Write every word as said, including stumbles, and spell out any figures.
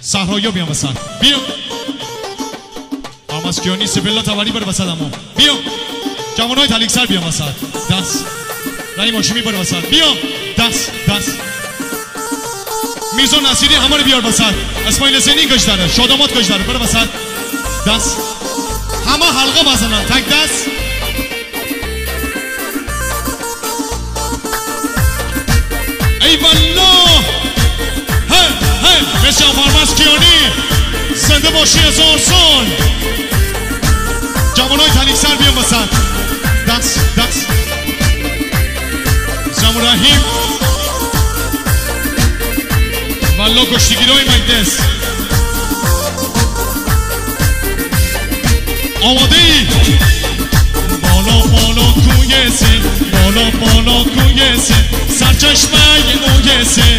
صحرایا بیان وسط. بیا آماسکیانی سبلا تبری بر وسط. اما بیا جوانای تلیکسر بیان وسط. دست رای ماشیمی بر وسط. بیا دست دست میرزا نصیری همه رو بیار وسط. اسماعیل حسینی کش داره، شادامات کش داره، بر وسط. دست همه حلقه بزنن. تک دست. ای والله هی هی مثل آماسکیانی زنده باشی هزار سال. جوانای تلیکسر بیان وسط. دست دست زمون رحیم والله کشتیگیرهای مجلس. آماده ای؟ بالا بالا کوی سن، بالا بالا کوی سن، سرچشمه اوی سن.